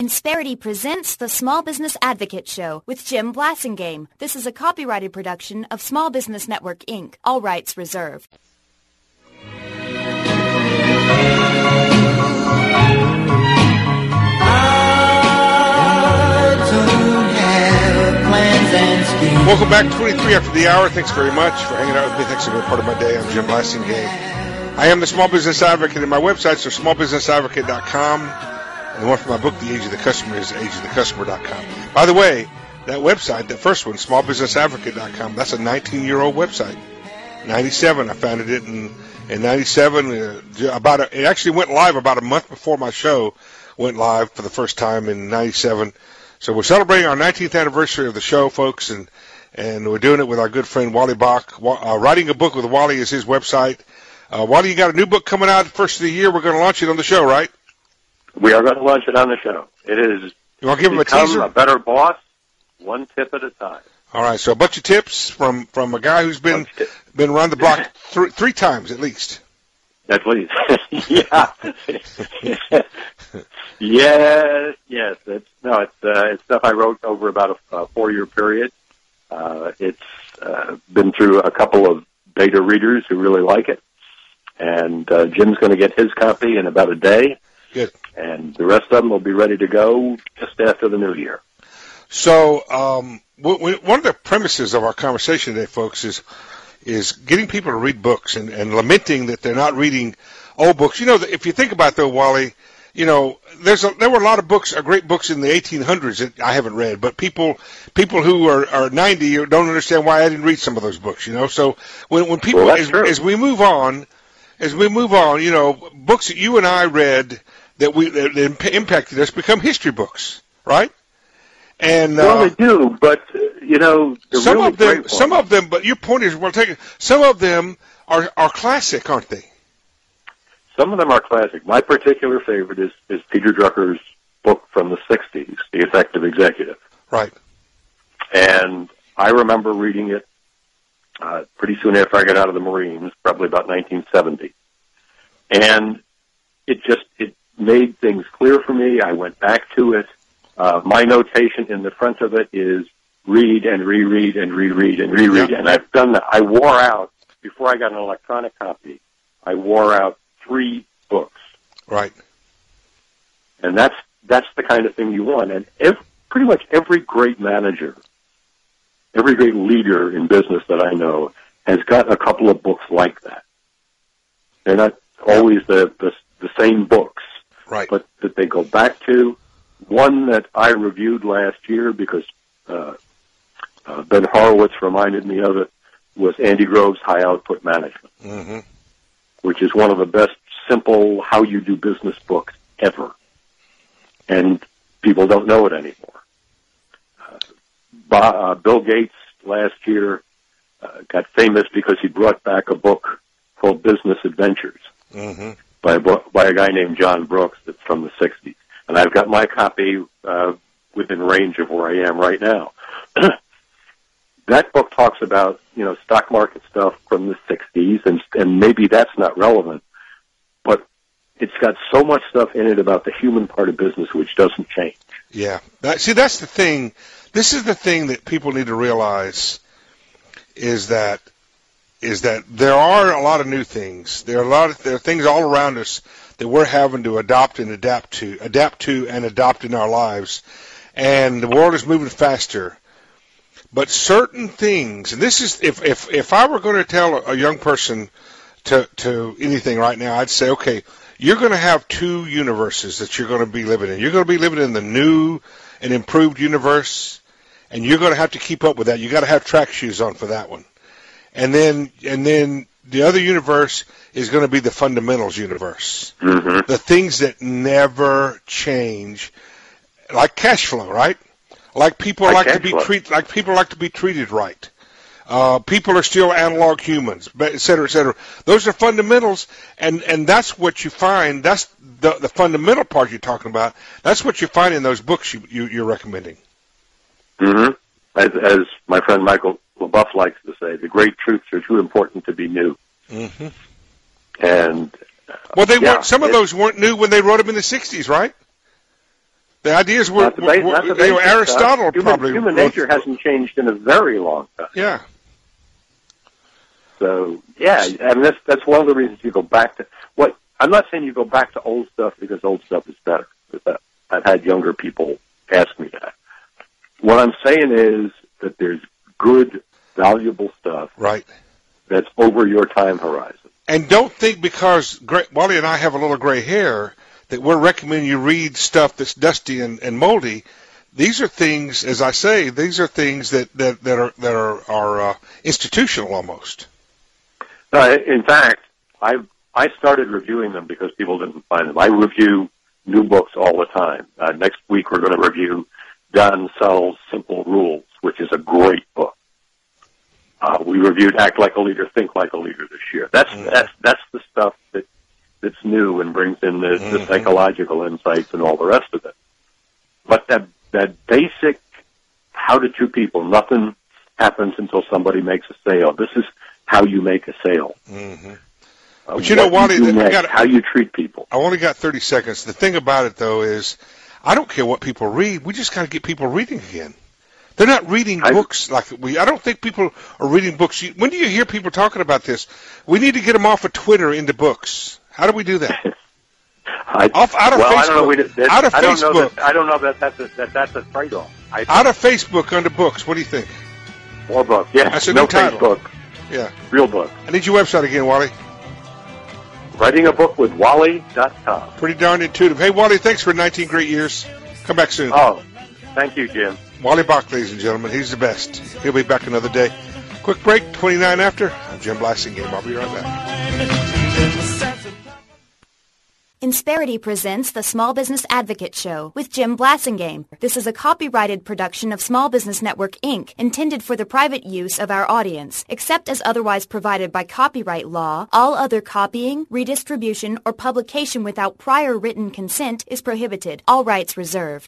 Insperity presents the Small Business Advocate Show with Jim Blasingame. This is a copyrighted production of Small Business Network, Inc. All rights reserved. Welcome back, 23 after the hour. Thanks very much for hanging out with me. Thanks for being part of my day. I'm Jim Blasingame. I am the Small Business Advocate, and my websites are smallbusinessadvocate.com. And the one for my book, The Age of the Customer, is ageofthecustomer.com. By the way, that website, that first one, smallbusinessadvocate.com, that's a 19-year-old website. 97, I founded it in 97. It actually went live about a month before my show went live for the first time in 97. So we're celebrating our 19th anniversary of the show, folks, and we're doing it with our good friend Wally Bach. Writing a Book with Wally is his website. Wally, you got a new book coming out first of the year. We're going to launch it on the show, right? We are going to launch it on the show. It is you want to give him a teaser? Become a Better Boss, one tip at a time. All right, so a bunch of tips from a guy who's been around the block three times at least. At least, yeah. Yes. It's stuff I wrote over about a 4-year period. It's been through a couple of beta readers who really like it, and Jim's going to get his copy in about a day. Good. And the rest of them will be ready to go just after the new year. So one of the premises of our conversation today, folks, is getting people to read books and lamenting that they're not reading old books. You know, if you think about it, though, Wally, you know, there were a lot of books, great books in the 1800s that I haven't read, but people who are 90 don't understand why I didn't read some of those books, you know. So when people, as we move on, you know, books that you and I read that impacted us become history books, right? And well, they do, but you know, some of them. But your point is, some of them are classic, aren't they? Some of them are classic. My particular favorite is Peter Drucker's book from the 60s, The Effective Executive. Right. And I remember reading it pretty soon after I got out of the Marines, probably about 1970. And it made things clear for me. I went back to it. My notation in the front of it is read and reread and reread and reread. Yeah. And I've done that. I wore out, before I got an electronic copy, I wore out 3 books. Right. And that's the kind of thing you want. And pretty much every great manager, every great leader in business that I know has got a couple of books like that. They're not always the same books. Right. But that they go back to. One that I reviewed last year because Ben Horowitz reminded me of it was Andy Grove's High Output Management, which is one of the best simple how you do business books ever. And people don't know it anymore. Bill Gates last year got famous because he brought back a book called Business Adventures by a guy named John Brooks that's from the 60s. And I've got my copy within range of where I am right now. That book talks about, you know, stock market stuff from the 60s, and maybe that's not relevant, but it's got so much stuff in it about the human part of business which doesn't change. Yeah. That's the thing. This is the thing that people need to realize is that there are a lot of new things. There are things all around us that we're having to adapt to and adopt in our lives. And the world is moving faster. But certain things, and this is, if I were going to tell a young person to anything right now, I'd say, okay, you're going to have 2 universes that you're going to be living in. You're going to be living in the new and improved universe, and you're going to have to keep up with that. You got to have track shoes on for that one. And then the other universe is going to be the fundamentals universe. The things that never change, like cash flow, right? Like people like to be treated right. People are still analog humans, et cetera, et cetera. Those are fundamentals, and that's what you find. That's the fundamental part you're talking about. That's what you find in those books you're recommending. As my friend Michael LaBeouf likes to say, the great truths are too important to be new. And well, some of those weren't new when they wrote them in the 60s, right? The ideas were, Aristotle probably. Human nature hasn't changed in a very long time. Yeah. So, yeah, and that's one of the reasons you go back to what. I'm not saying you go back to old stuff because old stuff is better. I've had younger people ask me that. What I'm saying is that there's good, valuable stuff right. that's over your time horizon. And don't think because Wally and I have a little gray hair that we're recommending you read stuff that's dusty and moldy. These are things, as I say, these are things that are institutional almost. In fact, I started reviewing them because people didn't find them. I review new books all the time. Next week we're going to review Don Sell's Simple Rules, which is a great book. We reviewed Act Like a Leader, Think Like a Leader this year. That's the stuff that's new and brings in the psychological insights and all the rest of it. But that basic how to treat people, nothing happens until somebody makes a sale. This is how you make a sale. Mm-hmm. But you know, Wally, how you treat people. I only got 30 seconds. The thing about it, though, is I don't care what people read. We just got to get people reading again. They're not reading books like I don't think people are reading books. When do you hear people talking about this? We need to get them off of Twitter into books. How do we do that? Out of Facebook. I don't know that that's a trade-off. Out of Facebook onto books. What do you think? More books. Yeah. That's a new title. Facebook. Yeah. Real book. I need your website again, Wally. Writingabookwithwally.com. Pretty darn intuitive. Hey, Wally, thanks for 19 great years. Come back soon. Oh, thank you, Jim. Wally Bach, ladies and gentlemen. He's the best. He'll be back another day. Quick break, 29 after. I'm Jim Blasingame. I'll be right back. Insperity presents the Small Business Advocate Show with Jim Blasingame. This is a copyrighted production of Small Business Network, Inc., intended for the private use of our audience. Except as otherwise provided by copyright law, all other copying, redistribution, or publication without prior written consent is prohibited. All rights reserved.